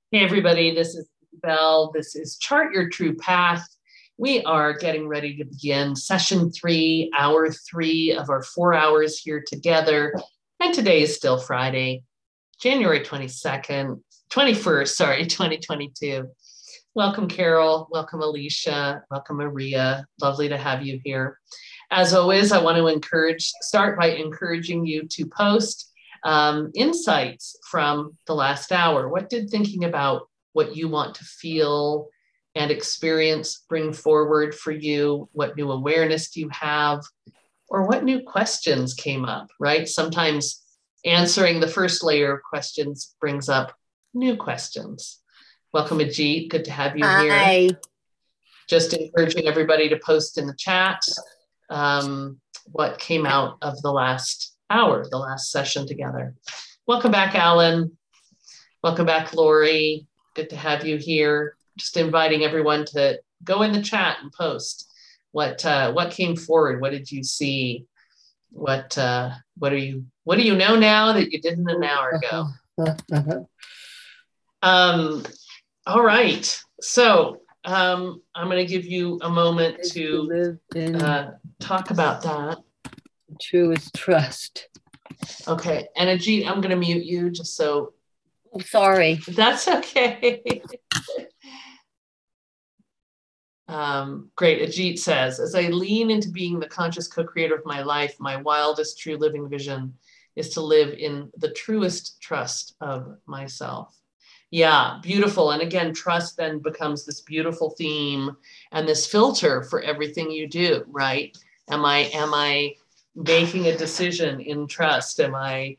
Hey, everybody, this is Belle. This is Chart Your True Path. We are getting ready to begin session 3, hour 3 of our 4 hours here together. And today is still Friday, January 21st, 2022. Welcome, Carol. Welcome, Alicia. Welcome, Maria. Lovely to have you here. As always, I want to start by encouraging you to post insights from the last hour. What did thinking about what you want to feel and experience bring forward for you? What new awareness do you have? Or what new questions came up, right? Sometimes answering the first layer of questions brings up new questions. Welcome, Ajit. Good to have you here. Hi. Just encouraging everybody to post in the chat what came out of the last hour, the last session together. Welcome back, Alan. Welcome back, Lori. Good to have you here. Just inviting everyone to go in the chat and post what came forward. What did you see? What do you know now that you didn't an hour ago? All right. So I'm going to give you a moment to talk about that. Truest trust. Okay. And Ajit, I'm going to mute you just so. Oh, sorry. That's okay. Great. Ajit says, as I lean into being the conscious co-creator of my life, my wildest true living vision is to live in the truest trust of myself. Yeah, beautiful. And again, trust then becomes this beautiful theme and this filter for everything you do, right? Am I making a decision in trust? Am I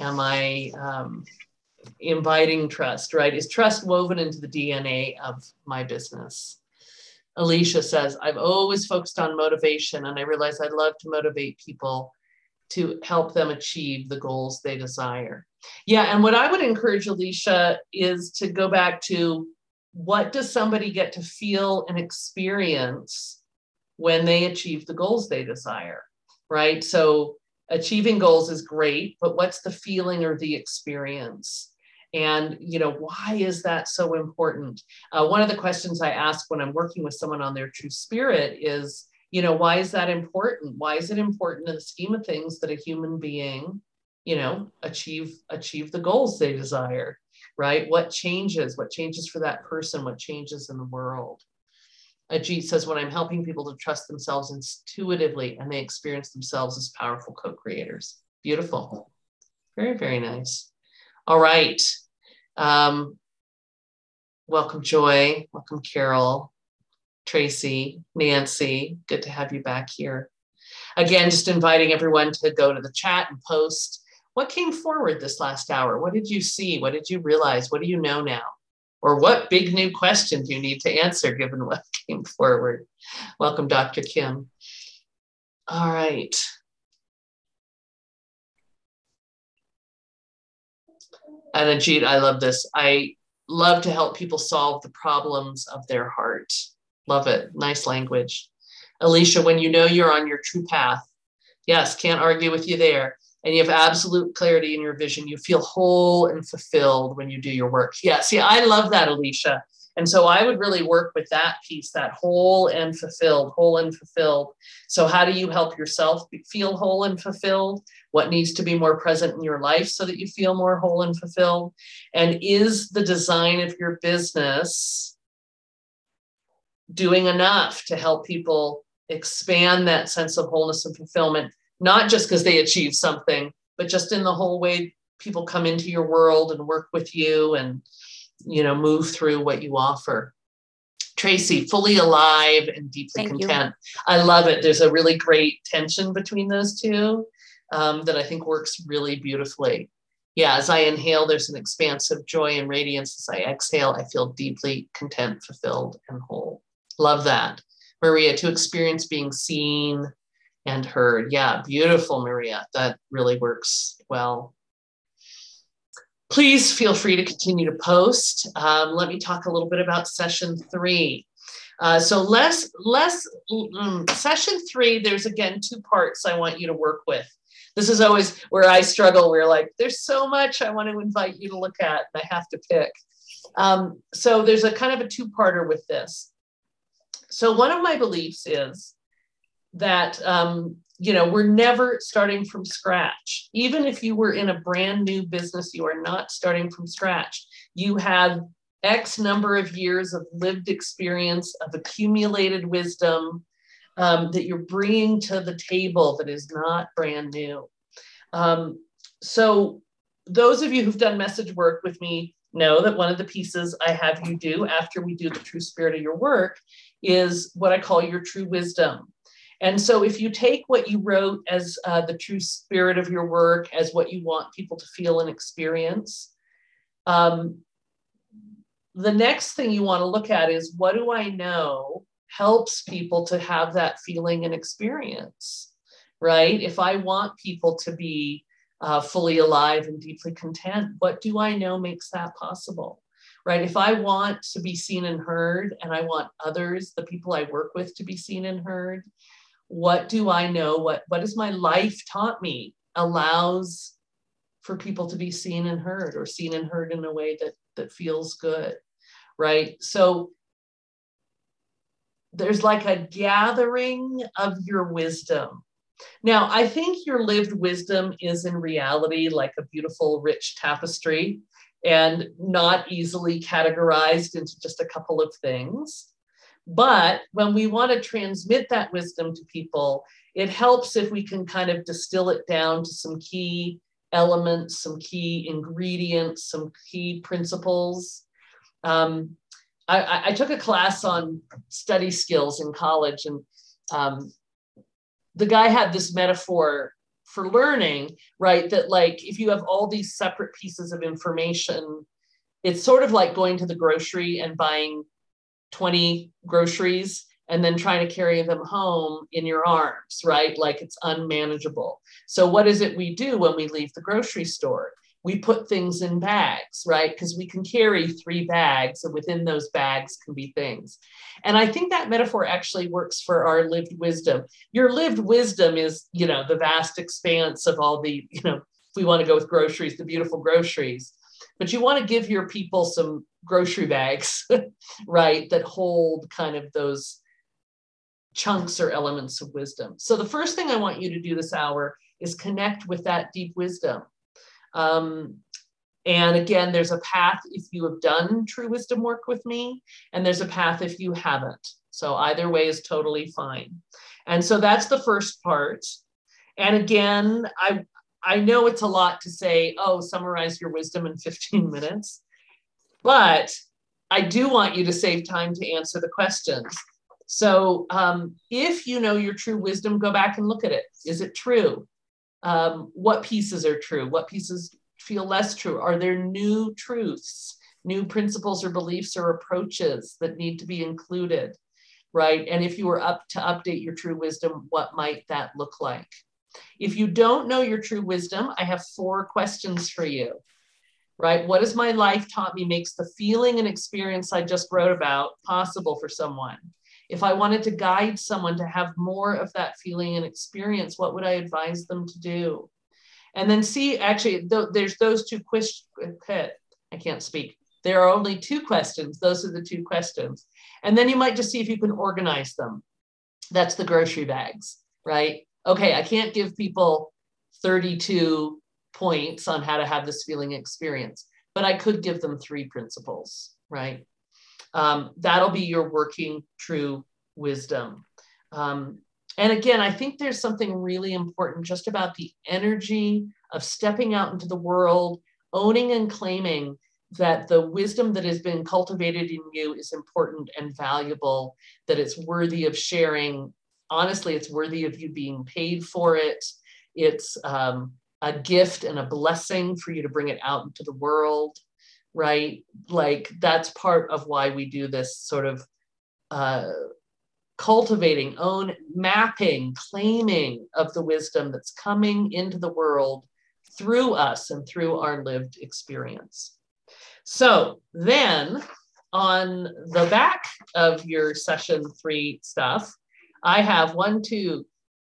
inviting trust, right? Is trust woven into the DNA of my business? Alicia says, I've always focused on motivation, and I realize I'd love to motivate people to help them achieve the goals they desire. Yeah, and what I would encourage, Alicia, is to go back to what does somebody get to feel and experience when they achieve the goals they desire, right? So achieving goals is great, but what's the feeling or the experience? And, why is that so important? One of the questions I ask when I'm working with someone on their true spirit is, why is that important? Why is it important in the scheme of things that a human being, achieve the goals they desire, right? What changes for that person? What changes in the world? Ajit says, when I'm helping people to trust themselves intuitively and they experience themselves as powerful co-creators. Beautiful. Very, very nice. All right. Welcome, Joy. Welcome, Carol, Tracy, Nancy. Good to have you back here. Again, just inviting everyone to go to the chat and post what came forward this last hour. What did you see? What did you realize? What do you know now? Or what big new question do you need to answer given what came forward? Welcome, Dr. Kim. All right. And Ajit, I love this. I love to help people solve the problems of their heart. Love it. Nice language. Alicia, when you know you're on your true path, yes, can't argue with you there. And you have absolute clarity in your vision. You feel whole and fulfilled when you do your work. Yeah, see, I love that, Alicia. And so I would really work with that piece, that whole and fulfilled, whole and fulfilled. So how do you help yourself feel whole and fulfilled? What needs to be more present in your life so that you feel more whole and fulfilled? And is the design of your business doing enough to help people expand that sense of wholeness and fulfillment, not just because they achieve something, but just in the whole way people come into your world and work with you and, move through what you offer. Tracy, fully alive and deeply content. I love it. There's a really great tension between those two that I think works really beautifully. Yeah, as I inhale, there's an expansive joy and radiance. As I exhale, I feel deeply content, fulfilled, and whole. Love that. Maria, to experience being seen and heard. Yeah, beautiful, Maria. That really works well. Please feel free to continue to post. Let me talk a little bit about session 3. Session 3, there's again 2 parts I want you to work with. This is always where I struggle. We're like, there's so much I want to invite you to look at, and I have to pick. So there's a kind of a two-parter with this. So one of my beliefs is that, we're never starting from scratch. Even if you were in a brand new business, you are not starting from scratch. You have X number of years of lived experience, of accumulated wisdom, that you're bringing to the table that is not brand new. So those of you who've done message work with me know that one of the pieces I have you do after we do the true spirit of your work is what I call your true wisdom. And so if you take what you wrote as the true spirit of your work, as what you want people to feel and experience, the next thing you want to look at is, what do I know helps people to have that feeling and experience, right? If I want people to be fully alive and deeply content, what do I know makes that possible, right? If I want to be seen and heard, and I want others, the people I work with, to be seen and heard, what do I know? What has my life taught me allows for people to be seen and heard, or seen and heard in a way that feels good, right? So there's like a gathering of your wisdom. Now, I think your lived wisdom is in reality like a beautiful, rich tapestry and not easily categorized into just a couple of things. But when we want to transmit that wisdom to people, it helps if we can kind of distill it down to some key elements, some key ingredients, some key principles. I took a class on study skills in college, and the guy had this metaphor for learning, right? That like, if you have all these separate pieces of information, it's sort of like going to the grocery and buying 20 groceries and then trying to carry them home in your arms, right? Like, it's unmanageable. So what is it we do when we leave the grocery store? We put things in bags, right? Because we can carry 3 bags, and within those bags can be things. And I think that metaphor actually works for our lived wisdom. Your lived wisdom is, the vast expanse of all the, if we want to go with groceries, the beautiful groceries. But you want to give your people some grocery bags, right, that hold kind of those chunks or elements of wisdom. So the first thing I want you to do this hour is connect with that deep wisdom. And again, there's a path if you have done true wisdom work with me, and there's a path if you haven't. So either way is totally fine. And so that's the first part. And again, I know it's a lot to say, summarize your wisdom in 15 minutes, but I do want you to save time to answer the questions. So if you know your true wisdom, go back and look at it. Is it true? What pieces are true? What pieces feel less true? Are there new truths, new principles or beliefs or approaches that need to be included, right? And if you were up to update your true wisdom, what might that look like? If you don't know your true wisdom, I have 4 questions for you, right? What has my life taught me makes the feeling and experience I just wrote about possible for someone? If I wanted to guide someone to have more of that feeling and experience, what would I advise them to do? And then see, actually, there's those 2 questions. I can't speak. There are only 2 questions. Those are the 2 questions. And then you might just see if you can organize them. That's the grocery bags, right? Okay, I can't give people 32 points on how to have this feeling experience, but I could give them 3 principles, right? That'll be your working true wisdom. And again, I think there's something really important just about the energy of stepping out into the world, owning and claiming that the wisdom that has been cultivated in you is important and valuable, that it's worthy of sharing. Honestly, it's worthy of you being paid for it. It's a gift and a blessing for you to bring it out into the world, right? Like, that's part of why we do this sort of cultivating, mapping, claiming of the wisdom that's coming into the world through us and through our lived experience. So then on the back of your session 3 stuff, I have 1, 2,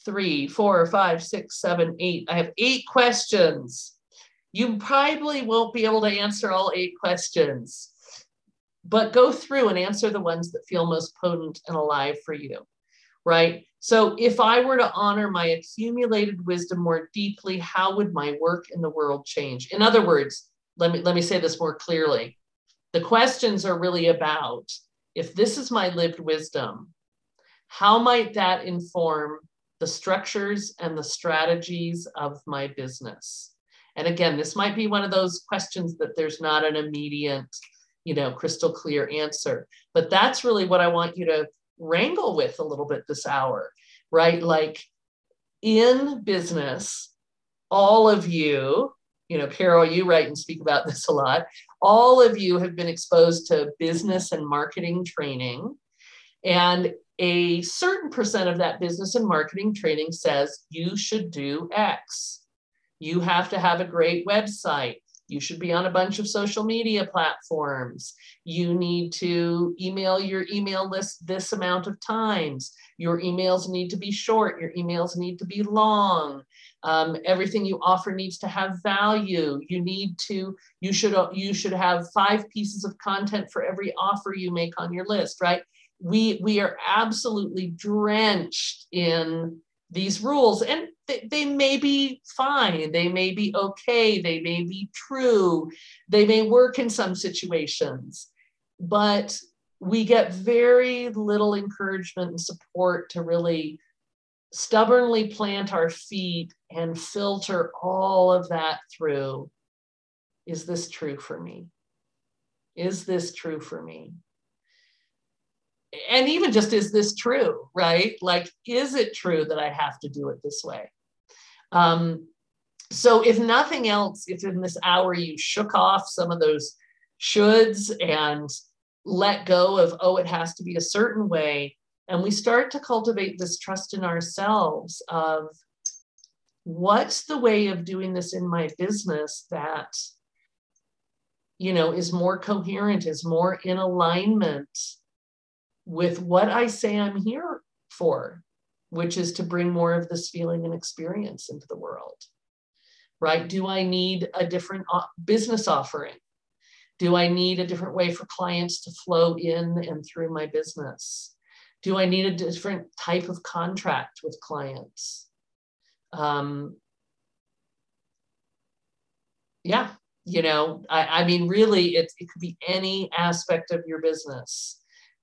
3, 4, 5, 6, 7, 8. I have 8 questions. You probably won't be able to answer all 8 questions, but go through and answer the ones that feel most potent and alive for you, right? So if I were to honor my accumulated wisdom more deeply, how would my work in the world change? In other words, let me say this more clearly. The questions are really about, if this is my lived wisdom, how might that inform the structures and the strategies of my business? And again, this might be one of those questions that there's not an immediate, crystal clear answer, but that's really what I want you to wrangle with a little bit this hour, right? Like in business, all of you, Carol, you write and speak about this a lot. All of you have been exposed to business and marketing training, and a certain percent of that business and marketing training says you should do X. You have to have a great website. You should be on a bunch of social media platforms. You need to email your email list this amount of times. Your emails need to be short. Your emails need to be long. Everything you offer needs to have value. You should have 5 pieces of content for every offer you make on your list, right? We are absolutely drenched in these rules, and they may be fine, they may be okay, they may be true, they may work in some situations, but we get very little encouragement and support to really stubbornly plant our feet and filter all of that through. Is this true for me? Is this true for me? And even just, is this true, right? Like, is it true that I have to do it this way? So if nothing else, if in this hour you shook off some of those shoulds and let go of, oh, it has to be a certain way, and we start to cultivate this trust in ourselves of, what's the way of doing this in my business that, is more coherent, is more in alignment with what I say I'm here for, which is to bring more of this feeling and experience into the world, right? Do I need a different business offering? Do I need a different way for clients to flow in and through my business? Do I need a different type of contract with clients? Yeah, I mean, really, it could be any aspect of your business.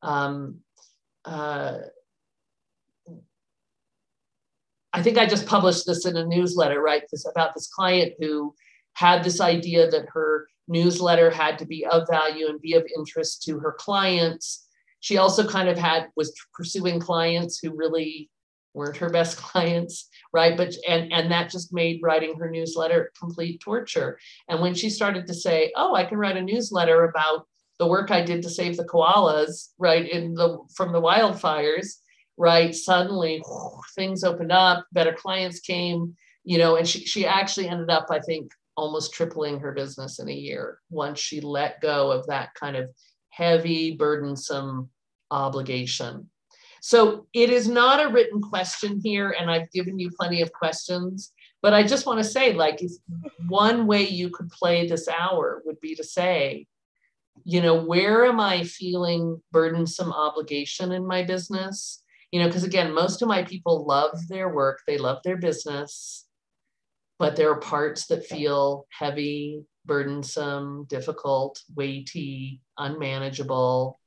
I think I just published this in a newsletter, right? About this client who had this idea that her newsletter had to be of value and be of interest to her clients. She also kind of was pursuing clients who really weren't her best clients, right? But and that just made writing her newsletter complete torture. And when she started to say, oh, I can write a newsletter about the work I did to save the koalas, right, from the wildfires, right, suddenly things opened up, better clients came, and she actually ended up, I think, almost tripling her business in a year once she let go of that kind of heavy, burdensome obligation. So it is not a written question here, and I've given you plenty of questions, but I just want to say, like, if one way you could play this hour would be to say, where am I feeling burdensome obligation in my business? Because again, most of my people love their work, they love their business, but there are parts that feel heavy, burdensome, difficult, weighty, unmanageable.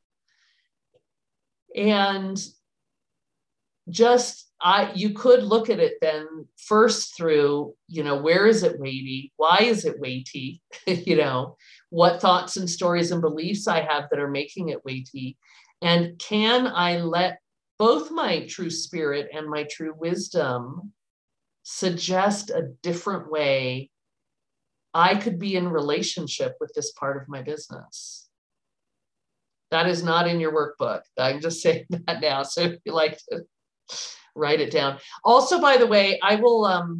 And you could look at it then first through, where is it weighty? Why is it weighty? What thoughts and stories and beliefs I have that are making it weighty? And can I let both my true spirit and my true wisdom suggest a different way I could be in relationship with this part of my business? That is not in your workbook. I'm just saying that now. So if you like to write it down. Also, by the way, I will,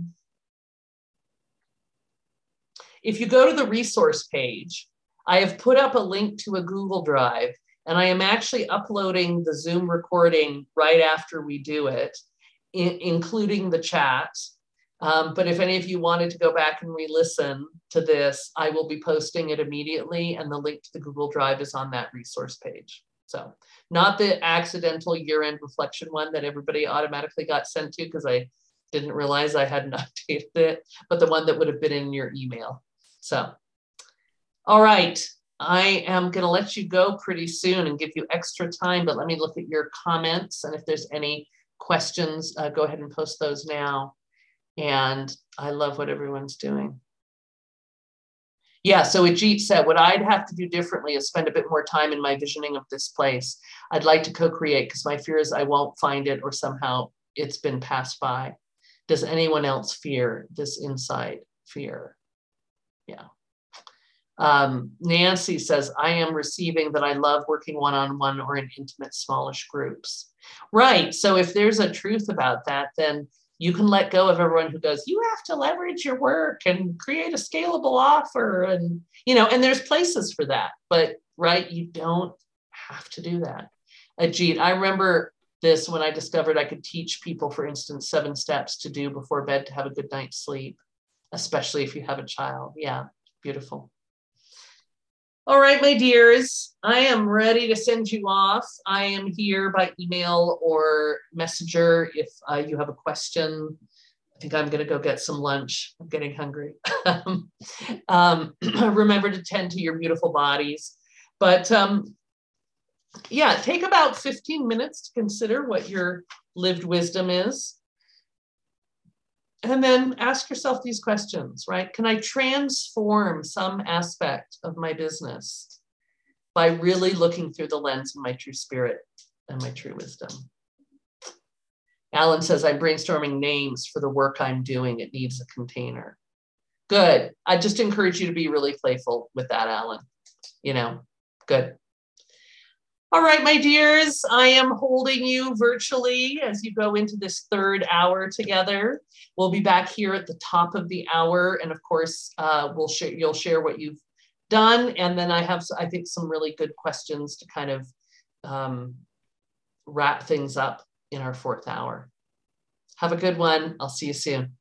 if you go to the resource page, I have put up a link to a Google Drive, and I am actually uploading the Zoom recording right after we do it. including the chat. But if any of you wanted to go back and re-listen to this, I will be posting it immediately, and the link to the Google Drive is on that resource page. So not the accidental year-end reflection one that everybody automatically got sent to because I didn't realize I hadn't updated it, but the one that would have been in your email. So, all right, I am going to let you go pretty soon and give you extra time, but let me look at your comments, and if there's any questions, go ahead and post those now. And I love what everyone's doing. Yeah, so Ajit said, what I'd have to do differently is spend a bit more time in my visioning of this place. I'd like to co-create because my fear is I won't find it or somehow it's been passed by. Does anyone else fear this inside fear? Yeah. Nancy says, I am receiving that I love working one-on-one or in intimate, smallish groups. Right, so if there's a truth about that, then you can let go of everyone who goes, you have to leverage your work and create a scalable offer. And, you know, and there's places for that, but right, you don't have to do that. Ajit, I remember this when I discovered I could teach people, for instance, 7 steps to do before bed to have a good night's sleep, especially if you have a child. Yeah, beautiful. All right, my dears, I am ready to send you off. I am here by email or messenger if you have a question. I think I'm going to go get some lunch. I'm getting hungry. Remember to tend to your beautiful bodies. But yeah, take about 15 minutes to consider what your lived wisdom is. And then ask yourself these questions, right? Can I transform some aspect of my business by really looking through the lens of my true spirit and my true wisdom? Alan says, I'm brainstorming names for the work I'm doing. It needs a container. Good. I just encourage you to be really playful with that, Alan. You know, good. All right, my dears, I am holding you virtually as you go into this 3rd hour together. We'll be back here at the top of the hour. And of course, you'll share what you've done. And then I have, I think, some really good questions to kind of wrap things up in our 4th hour. Have a good one. I'll see you soon.